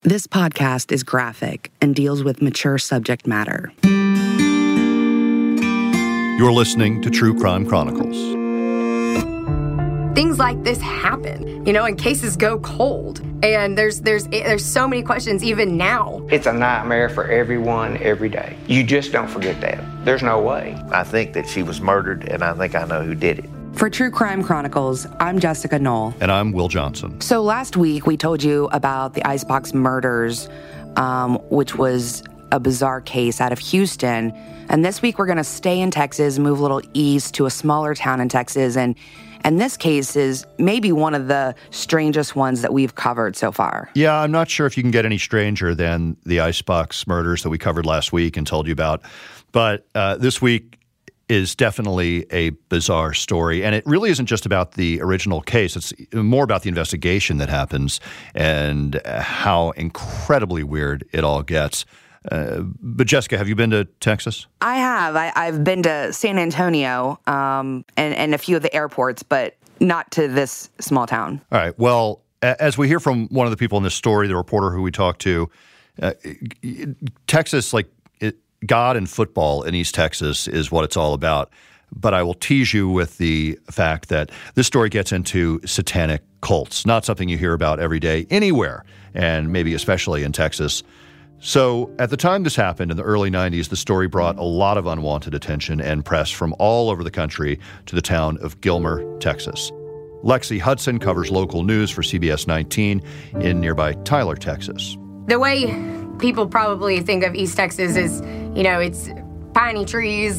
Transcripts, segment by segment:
This podcast is graphic and deals with mature subject matter. You're listening to True Crime Chronicles. Things like this happen, and cases go cold. And there's so many questions even now. It's a nightmare for everyone every day. You just don't forget that. There's no way. I think that she was murdered, and I think I know who did it. For True Crime Chronicles, I'm Jessica Knoll. And I'm Will Johnson. So last week, we told you about the Icebox murders, which was a bizarre case out of Houston. And this week, we're going to stay in Texas, move a little east to a smaller town in Texas. And this case is maybe one of the strangest ones that we've covered so far. Yeah, I'm not sure if you can get any stranger than the Icebox murders that we covered last week and told you about. But this week is definitely a bizarre story. And it really isn't just about the original case. It's more about the investigation that happens and how incredibly weird it all gets. But Jessica, have you been to Texas? I have. I've been to San Antonio and a few of the airports, but not to this small town. All right. Well, as we hear from one of the people in this story, the reporter who we talked to, Texas, God and football in East Texas is what it's all about. But I will tease you with the fact that this story gets into satanic cults, not something you hear about every day anywhere, and maybe especially in Texas. So at the time this happened in the early 90s, the story brought a lot of unwanted attention and press from all over the country to the town of Gilmer, Texas. Lexi Hudson covers local news for CBS 19 in nearby Tyler, Texas. The way people probably think of East Texas is, it's piney trees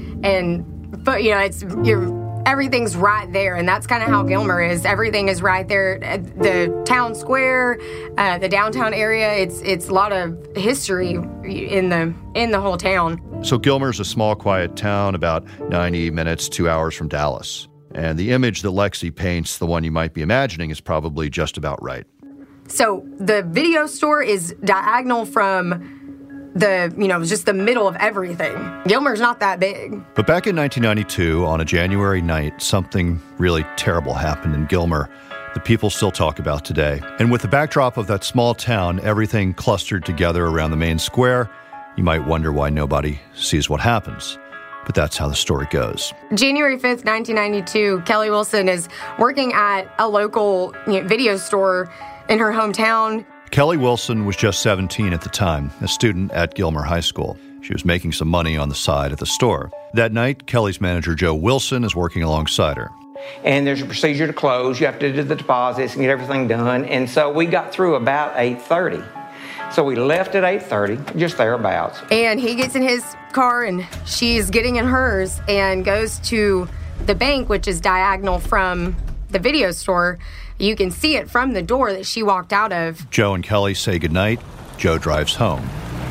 but everything's right there, and that's kind of how Gilmer is. Everything is right there. The town square, the downtown area. It's a lot of history in the whole town. So Gilmer's a small, quiet town about 90 minutes, 2 hours from Dallas. And the image that Lexi paints, the one you might be imagining, is probably just about right. So the video store is diagonal from just the middle of everything. Gilmer's not that big. But back in 1992, on a January night, something really terrible happened in Gilmer that people still talk about today. And with the backdrop of that small town, everything clustered together around the main square, you might wonder why nobody sees what happens. But that's how the story goes. January 5th, 1992, Kelly Wilson is working at a local video store in her hometown. Kelly Wilson was just 17 at the time, a student at Gilmer High School. She was making some money on the side at the store. That night, Kelly's manager, Joe Wilson, is working alongside her. And there's a procedure to close. You have to do the deposits and get everything done. And so we got through about 8:30. So we left at 8:30, just thereabouts. And he gets in his car, and she's getting in hers, and goes to the bank, which is diagonal from the video store. You can see it from the door that she walked out of. Joe and Kelly say goodnight. Joe drives home.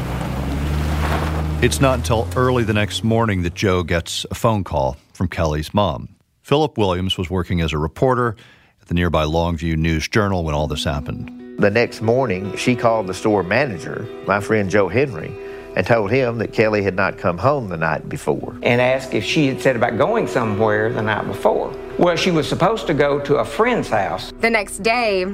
It's not until early the next morning that Joe gets a phone call from Kelly's mom. Philip Williams was working as a reporter at the nearby Longview News-Journal when all this happened. The next morning, she called the store manager, my friend Joe Henry, and told him that Kelly had not come home the night before. And asked if she had said about going somewhere the night before. Well, she was supposed to go to a friend's house. The next day,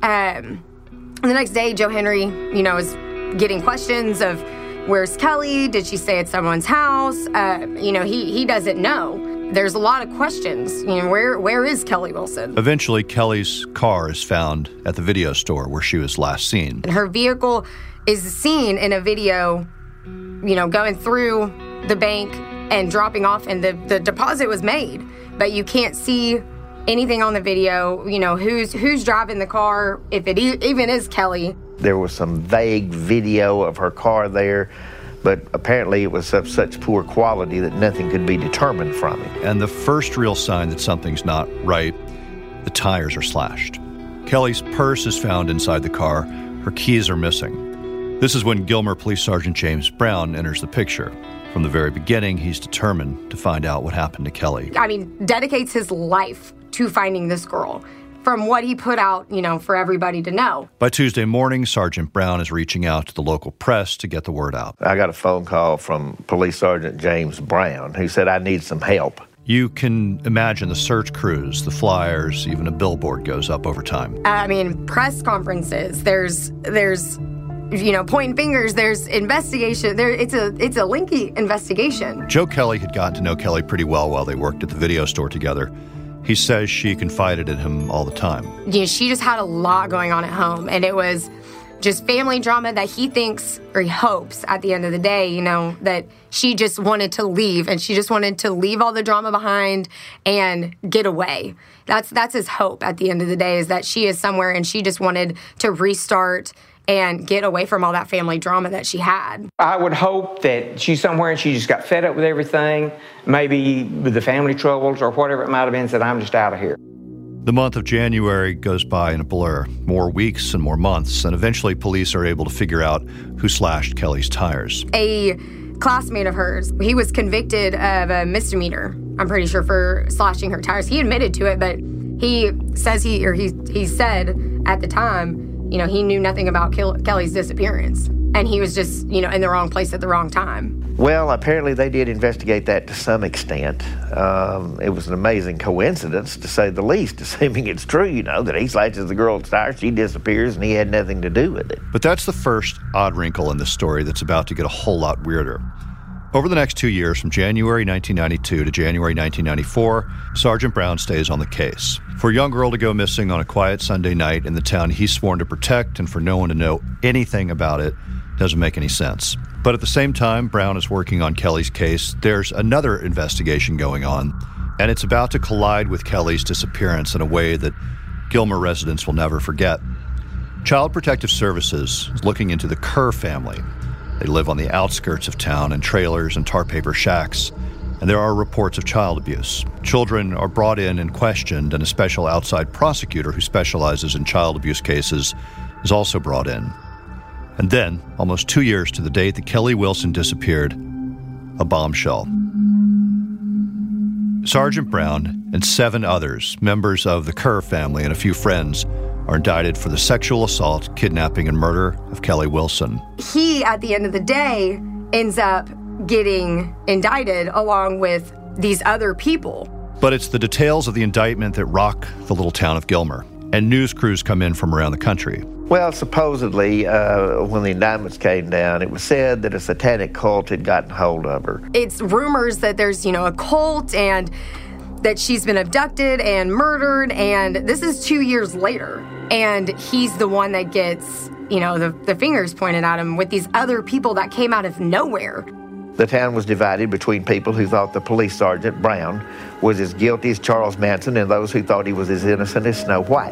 Joe Henry, is getting questions of, where's Kelly? Did she stay at someone's house? He doesn't know. There's a lot of questions. Where is Kelly Wilson? Eventually, Kelly's car is found at the video store where she was last seen. And her vehicle is seen in a video, going through the bank and dropping off, and the deposit was made. But you can't see anything on the video, who's driving the car, if it even is Kelly. There was some vague video of her car there, but apparently it was of such poor quality that nothing could be determined from it. And the first real sign that something's not right, the tires are slashed. Kelly's purse is found inside the car. Her keys are missing. This is when Gilmer Police Sergeant James Brown enters the picture. From the very beginning, he's determined to find out what happened to Kelly. Dedicates his life to finding this girl from what he put out, for everybody to know. By Tuesday morning, Sergeant Brown is reaching out to the local press to get the word out. I got a phone call from Police Sergeant James Brown, who said, I need some help. You can imagine the search crews, the flyers, even a billboard goes up over time. Press conferences, there's pointing fingers, there's investigation. It's a lengthy investigation. Joe Kelly had gotten to know Kelly pretty well while they worked at the video store together. He says she confided in him all the time. She just had a lot going on at home, and it was just family drama that he thinks, or he hopes at the end of the day, that she just wanted to leave, and she just wanted to leave all the drama behind and get away. That's his hope at the end of the day, is that she is somewhere and she just wanted to restart and get away from all that family drama that she had. I would hope that she's somewhere and she just got fed up with everything, maybe with the family troubles or whatever it might have been, said, I'm just out of here. The month of January goes by in a blur. More weeks and more months, and eventually police are able to figure out who slashed Kelly's tires. A classmate of hers, he was convicted of a misdemeanor, I'm pretty sure, for slashing her tires. He admitted to it, but he says he said at the time, he knew nothing about Kelly's disappearance. And he was just, in the wrong place at the wrong time. Well, apparently they did investigate that to some extent. It was an amazing coincidence, to say the least, assuming it's true, that he slashes the girl's tire, she disappears, and he had nothing to do with it. But that's the first odd wrinkle in this story that's about to get a whole lot weirder. Over the next 2 years, from January 1992 to January 1994, Sergeant Brown stays on the case. For a young girl to go missing on a quiet Sunday night in the town he's sworn to protect, and for no one to know anything about it, doesn't make any sense. But at the same time, Brown is working on Kelly's case. There's another investigation going on, and it's about to collide with Kelly's disappearance in a way that Gilmer residents will never forget. Child Protective Services is looking into the Kerr family. They live on the outskirts of town in trailers and tar paper shacks, and there are reports of child abuse. Children are brought in and questioned, and a special outside prosecutor who specializes in child abuse cases is also brought in. And then, almost 2 years to the date that Kelly Wilson disappeared, a bombshell. Sergeant Brown and 7 others, members of the Kerr family and a few friends, are indicted for the sexual assault, kidnapping, and murder of Kelly Wilson. He, at the end of the day, ends up getting indicted along with these other people. But it's the details of the indictment that rock the little town of Gilmer, and news crews come in from around the country. Well, supposedly, when the indictments came down, it was said that a satanic cult had gotten hold of her. It's rumors that there's, a cult and that she's been abducted and murdered, and this is 2 years later. And he's the one that gets, the fingers pointed at him with these other people that came out of nowhere. The town was divided between people who thought the police sergeant, Brown, was as guilty as Charles Manson and those who thought he was as innocent as Snow White.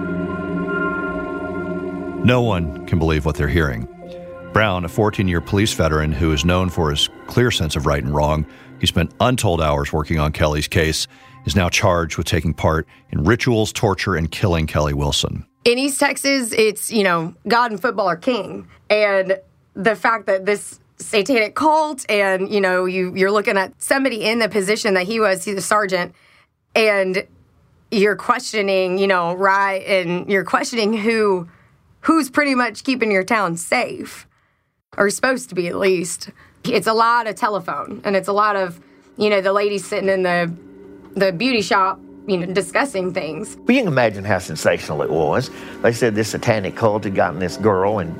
No one can believe what they're hearing. Brown, a 14-year police veteran who is known for his clear sense of right and wrong, he spent untold hours working on Kelly's case, is now charged with taking part in rituals, torture, and killing Kelly Wilson. In East Texas, it's, God and football are king. And the fact that this satanic cult and, you're looking at somebody in the position that he's a sergeant, and you're questioning, right, and you're questioning who's pretty much keeping your town safe, or supposed to be at least. It's a lot of telephone, and it's a lot of, the ladies sitting in the beauty shop, discussing things. Well, you can imagine how sensational it was. They said this satanic cult had gotten this girl, and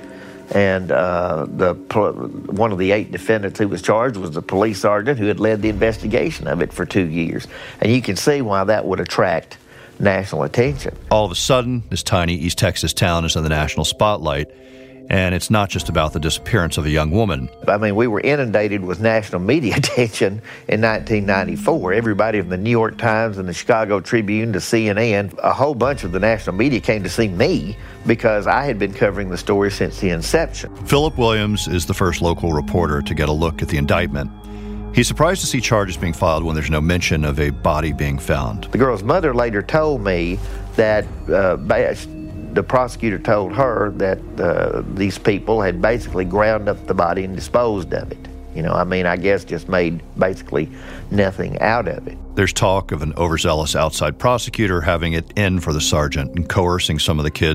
one of the 8 defendants who was charged was the police sergeant who had led the investigation of it for 2 years. And you can see why that would attract national attention. All of a sudden, this tiny East Texas town is in the national spotlight, and it's not just about the disappearance of a young woman. We were inundated with national media attention in 1994. Everybody from the New York Times and the Chicago Tribune to CNN, a whole bunch of the national media came to see me because I had been covering the story since the inception. Philip Williams is the first local reporter to get a look at the indictment. He's surprised to see charges being filed when there's no mention of a body being found. The girl's mother later told me that the prosecutor told her that these people had basically ground up the body and disposed of it. I guess just made basically nothing out of it. There's talk of an overzealous outside prosecutor having it in for the sergeant and coercing some of the kids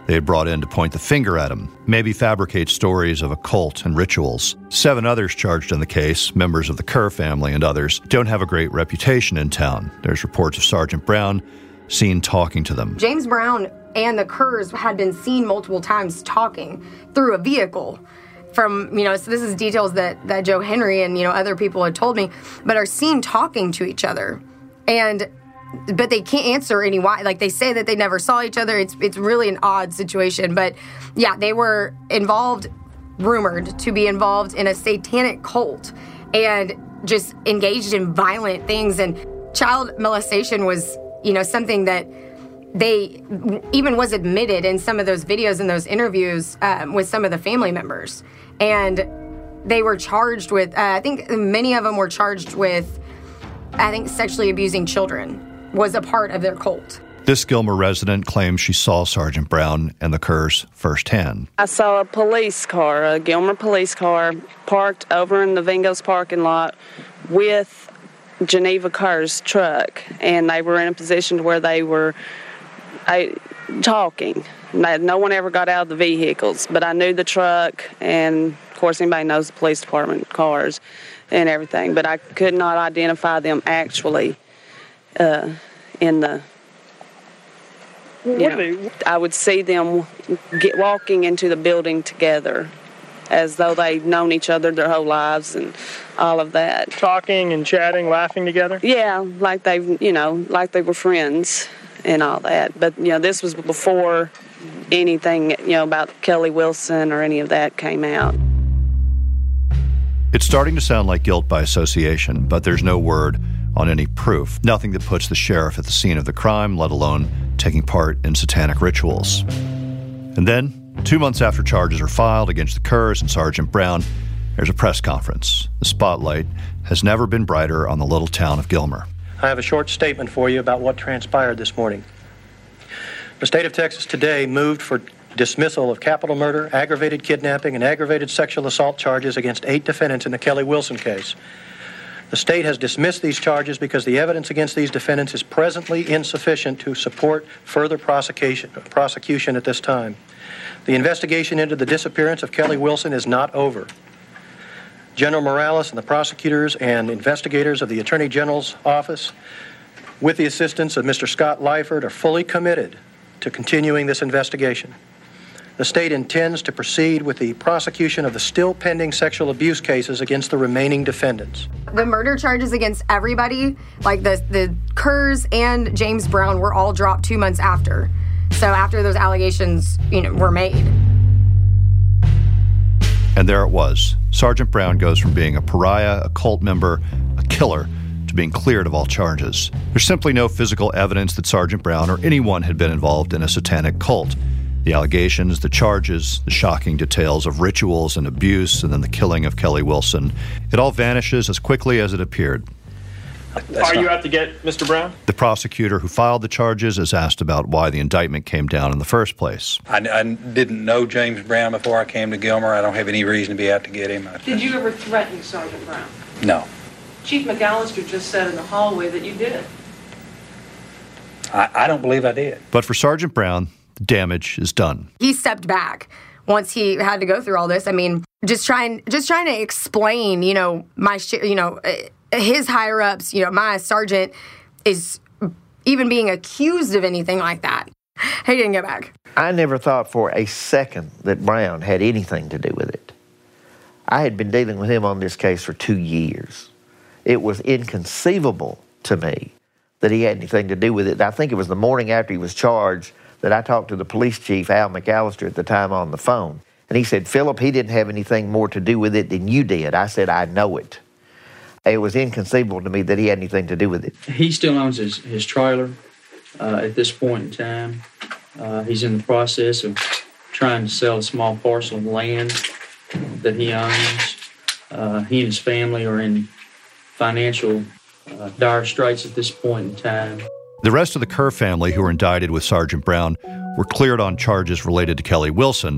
they had brought in to point the finger at him, maybe fabricate stories of a cult and rituals. 7 others charged in the case, members of the Kerr family and others, don't have a great reputation in town. There's reports of Sergeant Brown seen talking to them. James Brown and the Kerrs had been seen multiple times talking through a vehicle. From, so this is details that Joe Henry and, other people had told me, but are seen talking to each other. But they can't answer any why. Like, they say that they never saw each other. It's really an odd situation. But, yeah, they were rumored to be involved in a satanic cult and just engaged in violent things. And child molestation was, something that they even was admitted in some of those videos and those interviews with some of the family members. And they were charged with, I think many of them were charged with, sexually abusing children was a part of their cult. This Gilmer resident claims she saw Sergeant Brown and the Kerrs firsthand. I saw a police car, a Gilmer police car, parked over in the Vingos parking lot with Geneva Kerr's truck, and they were in a position where they were talking. No one ever got out of the vehicles, but I knew the truck, and of course anybody knows the police department cars and everything, but I could not identify them actually in the, I would see them walking into the building together as though they'd known each other their whole lives and all of that. Talking and chatting, laughing together? Yeah, like they were friends and all that. But, this was before anything, about Kelly Wilson or any of that came out. It's starting to sound like guilt by association, but there's no word on any proof. Nothing that puts the sheriff at the scene of the crime, let alone taking part in satanic rituals. And then, 2 months after charges are filed against the Kerrs and Sergeant Brown, there's a press conference. The spotlight has never been brighter on the little town of Gilmer. I have a short statement for you about what transpired this morning. The state of Texas today moved for dismissal of capital murder, aggravated kidnapping, and aggravated sexual assault charges against 8 defendants in the Kelly Wilson case. The state has dismissed these charges because the evidence against these defendants is presently insufficient to support further prosecution at this time. The investigation into the disappearance of Kelly Wilson is not over. General Morales and the prosecutors and investigators of the Attorney General's office, with the assistance of Mr. Scott Lyford, are fully committed to continuing this investigation. The state intends to proceed with the prosecution of the still pending sexual abuse cases against the remaining defendants. The murder charges against everybody, like the Kerrs and James Brown, were all dropped 2 months after. So after those allegations, were made. And there it was. Sergeant Brown goes from being a pariah, a cult member, a killer, to being cleared of all charges. There's simply no physical evidence that Sergeant Brown or anyone had been involved in a satanic cult. The allegations, the charges, the shocking details of rituals and abuse, and then the killing of Kelly Wilson, it all vanishes as quickly as it appeared. Are you out to get Mr. Brown? The prosecutor who filed the charges is asked about why the indictment came down in the first place. I didn't know James Brown before I came to Gilmer. I don't have any reason to be out to get him. Did you ever threaten Sergeant Brown? No. Chief McAllister just said in the hallway that you did. I don't believe I did. But for Sergeant Brown, the damage is done. He stepped back once he had to go through all this. I mean, just trying to explain, his higher ups, my sergeant is even being accused of anything like that. He didn't get back. I never thought for a second that Brown had anything to do with it. I had been dealing with him on this case for 2 years. It was inconceivable to me that he had anything to do with it. I think it was the morning after he was charged that I talked to the police chief, Al McAllister, at the time on the phone. And he said, Philip, he didn't have anything more to do with it than you did. I said, I know it. It was inconceivable to me that he had anything to do with it. He still owns his trailer at this point in time. He's in the process of trying to sell a small parcel of land that he owns. He and his family are in financial dire straits at this point in time. The rest of the Kerr family who were indicted with Sergeant Brown were cleared on charges related to Kelly Wilson,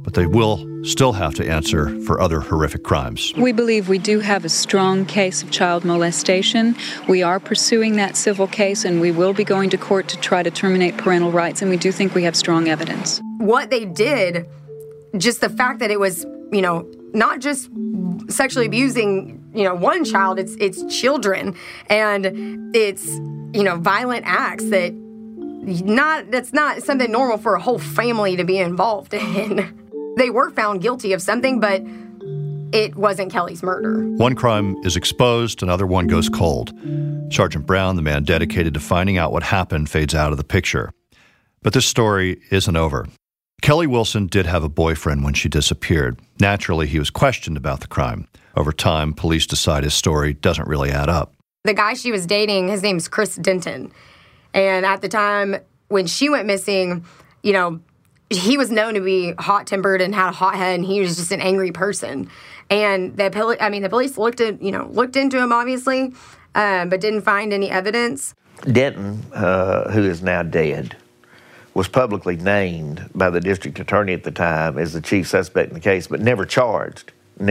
but they will still have to answer for other horrific crimes. We believe we do have a strong case of child molestation. We are pursuing that civil case, and we will be going to court to try to terminate parental rights, and we do think we have strong evidence. What they did, just the fact that it was, not just sexually abusing, one child, it's children, and it's, violent acts that's not something normal for a whole family to be involved in. They were found guilty of something, but it wasn't Kelly's murder. One crime is exposed, another one goes cold. Sergeant Brown, the man dedicated to finding out what happened, fades out of the picture. But this story isn't over. Kelly Wilson did have a boyfriend when she disappeared. Naturally, he was questioned about the crime. Over time, police decide his story doesn't really add up. The guy she was dating, his name's Chris Denton. And at the time when she went missing, he was known to be hot-tempered and had a hot head, and he was just an angry person. And the police looked into him, obviously, but didn't find any evidence. Denton, who is now dead, was publicly named by the district attorney at the time as the chief suspect in the case, but never charged.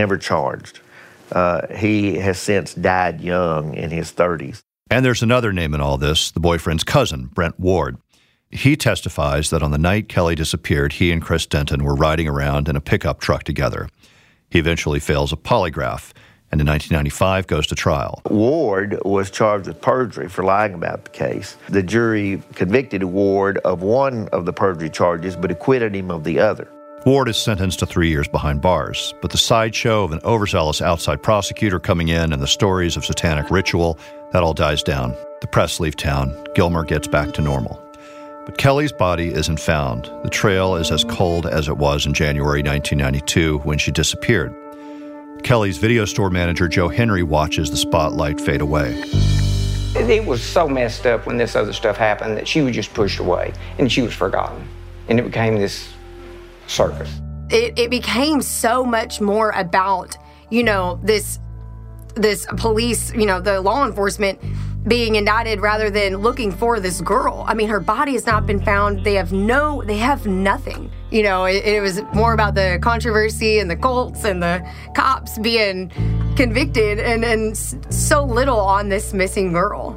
He has since died young in his 30s. And there's another name in all this, the boyfriend's cousin, Brent Ward. He testifies that on the night Kelly disappeared, he and Chris Denton were riding around in a pickup truck together. He eventually fails a polygraph, and in 1995 goes to trial. Ward was charged with perjury for lying about the case. The jury convicted Ward of one of the perjury charges, but acquitted him of the other. Ward is sentenced to 3 years behind bars, but the sideshow of an overzealous outside prosecutor coming in and the stories of satanic ritual, that all dies down. The press leave town. Gilmer gets back to normal. But Kelly's body isn't found. The trail is as cold as it was in January 1992 when she disappeared. Kelly's video store manager, Joe Henry, watches the spotlight fade away. It was so messed up when this other stuff happened that she was just pushed away and she was forgotten. And it became this circus. It became so much more about, this police, the law enforcement being indicted rather than looking for this girl. I mean, her body has not been found. They have nothing. It was more about the controversy and the cults and the cops being convicted and so little on this missing girl.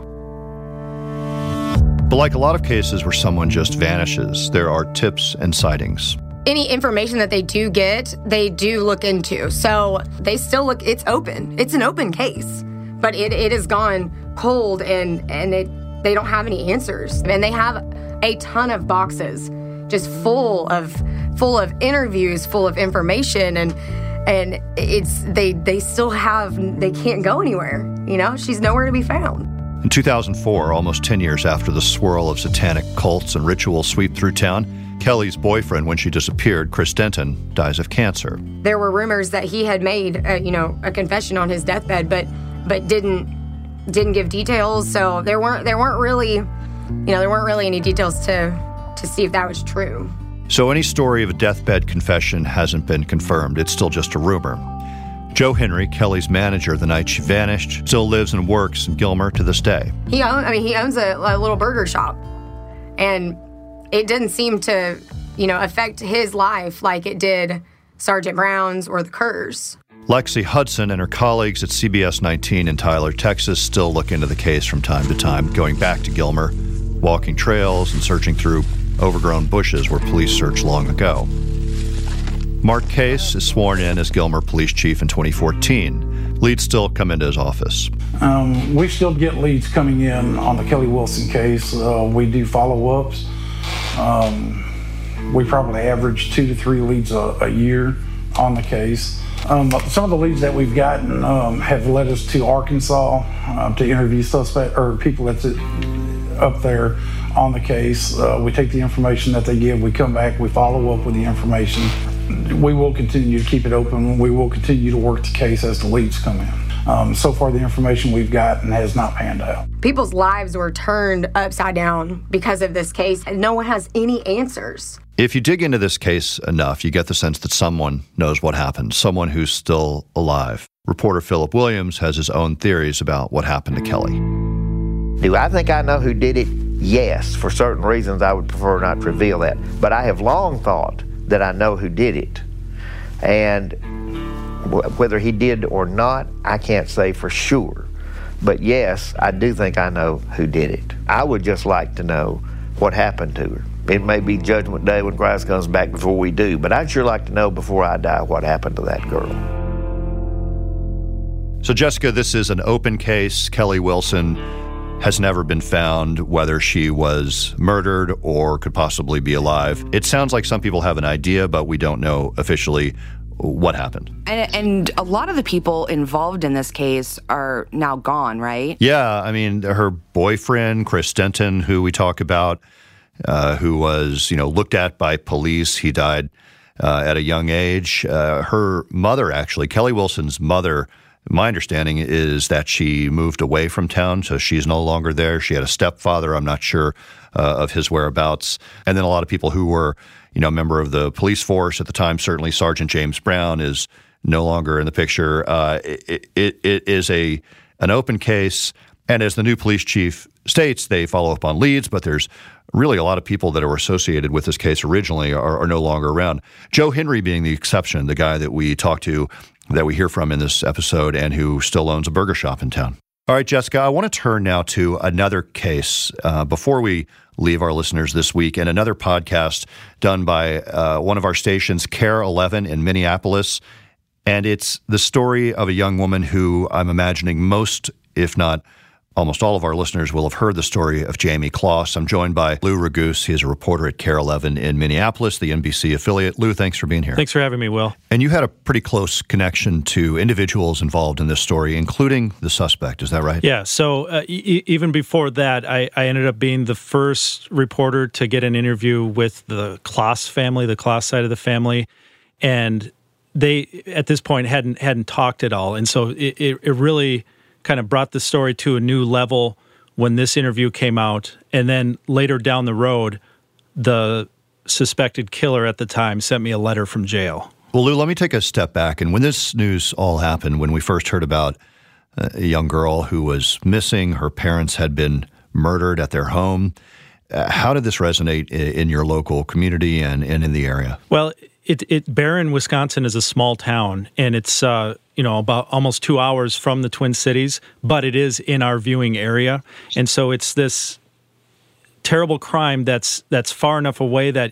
But like a lot of cases where someone just vanishes, there are tips and sightings. Any information that they do get, they do look into. So they still look, it's open. It's an open case. But it has gone cold and they don't have any answers. And they have a ton of boxes just full of interviews, full of information, and it's they still have, they can't go anywhere. She's nowhere to be found. In 2004, almost 10 years after the swirl of satanic cults and rituals sweep through town, Kelly's boyfriend, when she disappeared, Chris Denton, dies of cancer. There were rumors that he had made a confession on his deathbed, but didn't give details. So there weren't really any details to see if that was true. So any story of a deathbed confession hasn't been confirmed. It's still just a rumor. Joe Henry, Kelly's manager the night she vanished, still lives and works in Gilmer to this day. He owns a little burger shop, and it didn't seem to, affect his life like it did Sergeant Brown's or the Kerrs. Lexi Hudson and her colleagues at CBS 19 in Tyler, Texas, still look into the case from time to time, going back to Gilmer, walking trails and searching through overgrown bushes where police searched long ago. Mark Case is sworn in as Gilmer Police Chief in 2014. Leads still come into his office. We still get leads coming in on the Kelly Wilson case. We do follow-ups. We probably average 2 to 3 leads a year on the case. Some of the leads that we've gotten have led us to Arkansas to interview suspect or people that's up there on the case. We take the information that they give, we come back, we follow up with the information. We will continue to keep it open. We will continue to work the case as the leads come in. So far, the information we've gotten has not panned out. People's lives were turned upside down because of this case, and no one has any answers. If you dig into this case enough, you get the sense that someone knows what happened, someone who's still alive. Reporter Philip Williams has his own theories about what happened to Kelly. Do I think I know who did it? Yes. For certain reasons, I would prefer not to reveal that. But I have long thought that I know who did it. And whether he did or not, I can't say for sure. But yes, I do think I know who did it. I would just like to know what happened to her. It may be Judgment Day when Christ comes back before we do, but I'd sure like to know before I die what happened to that girl. So, Jessica, this is an open case. Kelly Wilson has never been found, whether she was murdered or could possibly be alive. It sounds like some people have an idea, but we don't know officially what happened. And a lot of the people involved in this case are now gone, right? Yeah, I mean, her boyfriend, Chris Denton, who we talk about, who was, looked at by police. He died at a young age. Her mother, actually, Kelly Wilson's mother, my understanding is that she moved away from town, so she's no longer there. She had a stepfather. I'm not sure of his whereabouts. And then a lot of people who were, a member of the police force at the time, certainly Sergeant James Brown is no longer in the picture. It is an open case, and as the new police chief states, they follow up on leads, but there's really a lot of people that were associated with this case originally are no longer around. Joe Henry being the exception, the guy that we talked to, that we hear from in this episode, and who still owns a burger shop in town. All right, Jessica, I want to turn now to another case before we leave our listeners this week, and another podcast done by one of our stations, KARE 11 in Minneapolis. And it's the story of a young woman who I'm imagining most, if not almost all of our listeners will have heard the story of Jamie Closs. I'm joined by Lou Raguse. He is a reporter at KARE 11 in Minneapolis, the NBC affiliate. Lou, thanks for being here. Thanks for having me, Will. And you had a pretty close connection to individuals involved in this story, including the suspect. Is that right? Yeah. So even before that, I ended up being the first reporter to get an interview with the Closs family, the Closs side of the family. And they, at this point, hadn't talked at all. And so it really kind of brought the story to a new level when this interview came out. And then later down the road, the suspected killer at the time sent me a letter from jail. Well, Lou, let me take a step back. And when this news all happened, when we first heard about a young girl who was missing, her parents had been murdered at their home, how did this resonate in your local community and in the area? Well, Barron, Wisconsin is a small town, and it's about almost 2 hours from the Twin Cities, but it is in our viewing area. And so it's this terrible crime that's far enough away that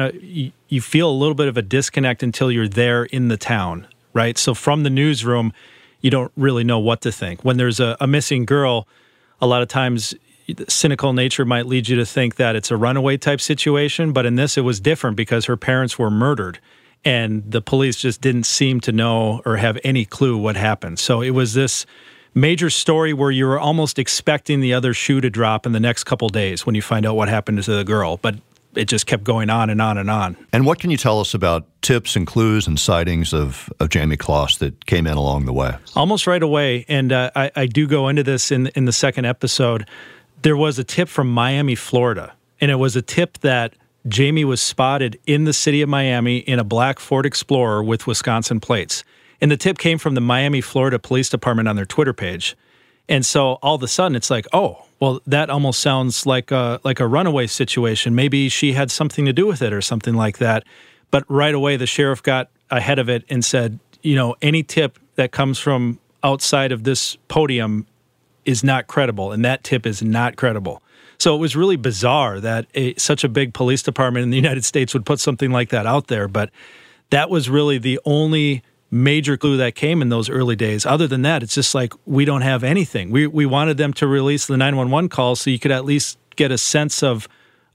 you feel a little bit of a disconnect until you're there in the town, right? So from the newsroom, you don't really know what to think. When there's a missing girl, a lot of times cynical nature might lead you to think that it's a runaway type situation, but in this it was different because her parents were murdered and the police just didn't seem to know or have any clue what happened. So it was this major story where you were almost expecting the other shoe to drop in the next couple days when you find out what happened to the girl, but it just kept going on and on and on. And what can you tell us about tips and clues and sightings of Jamie Closs that came in along the way? Almost right away, and I do go into this in the second episode. There was a tip from Miami, Florida, and it was a tip that Jamie was spotted in the city of Miami in a black Ford Explorer with Wisconsin plates. And the tip came from the Miami, Florida Police Department on their Twitter page. And so all of a sudden it's like, oh, well, that almost sounds like a runaway situation. Maybe she had something to do with it or something like that. But right away the sheriff got ahead of it and said, any tip that comes from outside of this podium is not credible, and that tip is not credible. So it was really bizarre that such a big police department in the United States would put something like that out there, but that was really the only major clue that came in those early days. Other than that, it's just like we don't have anything. We wanted them to release the 911 call so you could at least get a sense of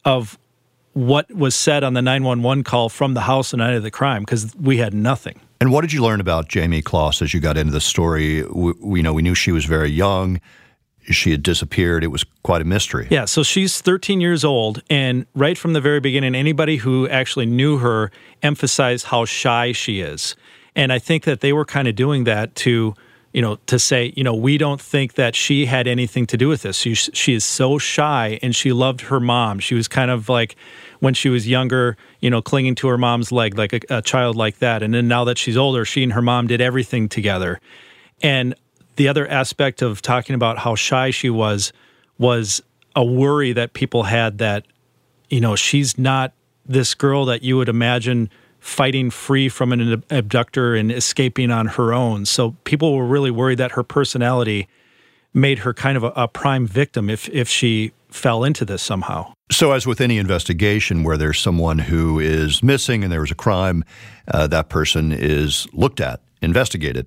what was said on the 911 call from the house the night of the crime, because we had nothing. And what did you learn about Jamie Closs as you got into the story? We knew she was very young. She had disappeared. It was quite a mystery. Yeah, so she's 13 years old, and right from the very beginning, anybody who actually knew her emphasized how shy she is. And I think that they were kind of doing that to say, we don't think that she had anything to do with this. She is so shy, and she loved her mom. She was kind of like, when she was younger, clinging to her mom's leg, like a child like that. And then now that she's older, she and her mom did everything together. And the other aspect of talking about how shy she was a worry that people had that, she's not this girl that you would imagine fighting free from an abductor and escaping on her own. So people were really worried that her personality made her kind of a prime victim if she fell into this somehow. So as with any investigation where there's someone who is missing and there was a crime, that person is looked at, investigated.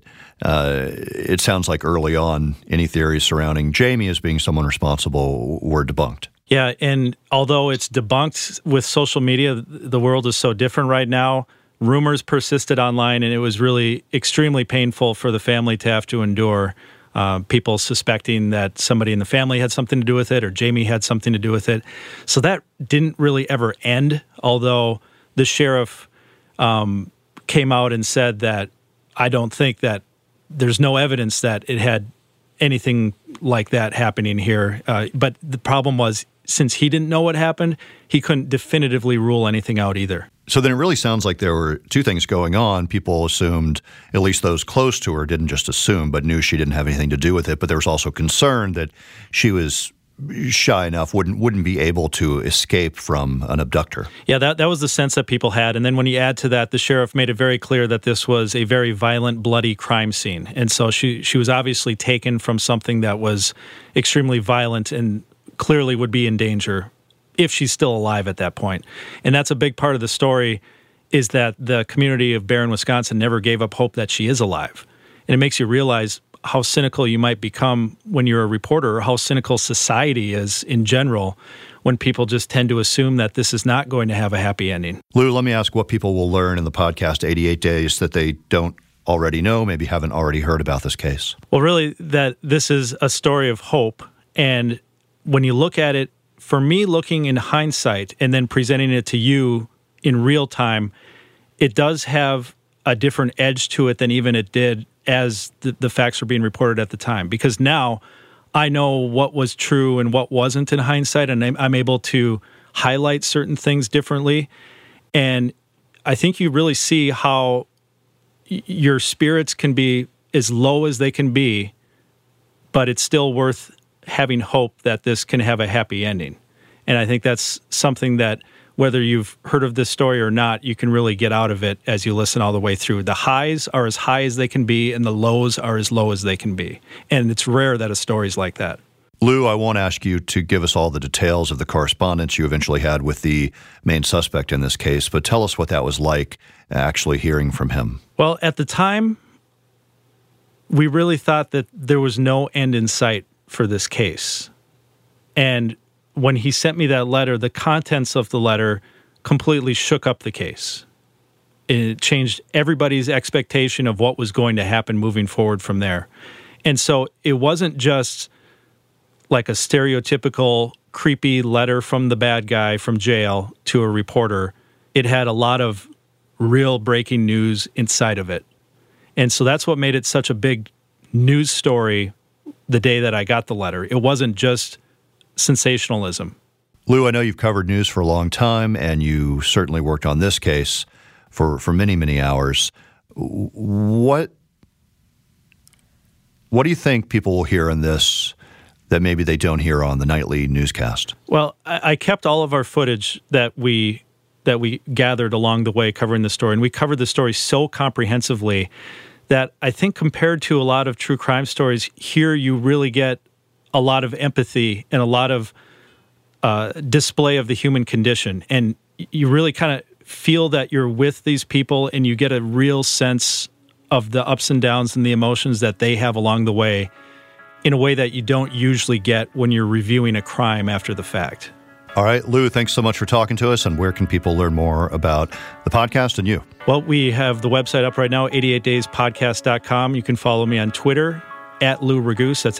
It sounds like early on, any theories surrounding Jamie as being someone responsible were debunked. Yeah, and although it's debunked with social media, the world is so different right now. Rumors persisted online, and it was really extremely painful for the family to have to endure people suspecting that somebody in the family had something to do with it or Jamie had something to do with it. So that didn't really ever end, although the sheriff came out and said that I don't think that there's no evidence that it had anything like that happening here. But the problem was, since he didn't know what happened, he couldn't definitively rule anything out either. So then it really sounds like there were two things going on. People assumed, at least those close to her didn't just assume, but knew she didn't have anything to do with it. But there was also concern that she was shy enough, wouldn't be able to escape from an abductor. Yeah, that was the sense that people had. And then when you add to that, the sheriff made it very clear that this was a very violent, bloody crime scene. And so she was obviously taken from something that was extremely violent and clearly would be in danger if she's still alive at that point. And that's a big part of the story, is that the community of Barron, Wisconsin never gave up hope that she is alive. And it makes you realize how cynical you might become when you're a reporter, or how cynical society is in general when people just tend to assume that this is not going to have a happy ending. Lou, let me ask what people will learn in the podcast 88 Days that they don't already know, maybe haven't already heard about this case. Well, really, that this is a story of hope. And when you look at it, for me, looking in hindsight and then presenting it to you in real time, it does have a different edge to it than even it did as the facts were being reported at the time. Because now I know what was true and what wasn't in hindsight, and I'm able to highlight certain things differently. And I think you really see how your spirits can be as low as they can be, but it's still worth having hope that this can have a happy ending. And I think that's something that, whether you've heard of this story or not, you can really get out of it as you listen all the way through. The highs are as high as they can be, and the lows are as low as they can be. And it's rare that a story's like that. Lou, I won't ask you to give us all the details of the correspondence you eventually had with the main suspect in this case, but tell us what that was like, actually hearing from him. Well, at the time, we really thought that there was no end in sight for this case. And when he sent me that letter, the contents of the letter completely shook up the case. It changed everybody's expectation of what was going to happen moving forward from there. And so it wasn't just like a stereotypical creepy letter from the bad guy from jail to a reporter. It had a lot of real breaking news inside of it. And so that's what made it such a big news story the day that I got the letter. It wasn't just sensationalism. Lou, I know you've covered news for a long time, and you certainly worked on this case for many, many hours. What do you think people will hear in this that maybe they don't hear on the nightly newscast? Well, I kept all of our footage that we gathered along the way covering the story, and we covered the story so comprehensively that I think compared to a lot of true crime stories, here you really get a lot of empathy and a lot of display of the human condition. And you really kind of feel that you're with these people, and you get a real sense of the ups and downs and the emotions that they have along the way in a way that you don't usually get when you're reviewing a crime after the fact. All right, Lou, thanks so much for talking to us. And where can people learn more about the podcast and you? Well, we have the website up right now, 88dayspodcast.com. You can follow me on Twitter, @Lou Raguse. That's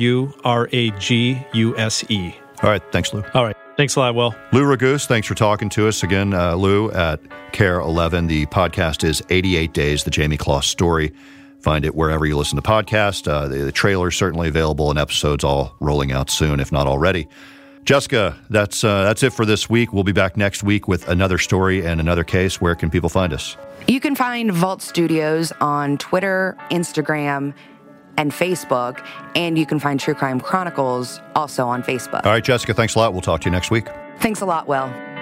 LOURAGUSE. All right, thanks, Lou. All right, thanks a lot, Will. Lou Raguse, thanks for talking to us again, Lou, at KARE 11. The podcast is 88 Days, The Jamie Closs Story. Find it wherever you listen to podcasts. The trailer is certainly available, and episodes all rolling out soon, if not already. Jessica, that's it for this week. We'll be back next week with another story and another case. Where can people find us? You can find Vault Studios on Twitter, Instagram, and Facebook, and you can find True Crime Chronicles also on Facebook. All right, Jessica, thanks a lot. We'll talk to you next week. Thanks a lot, Will.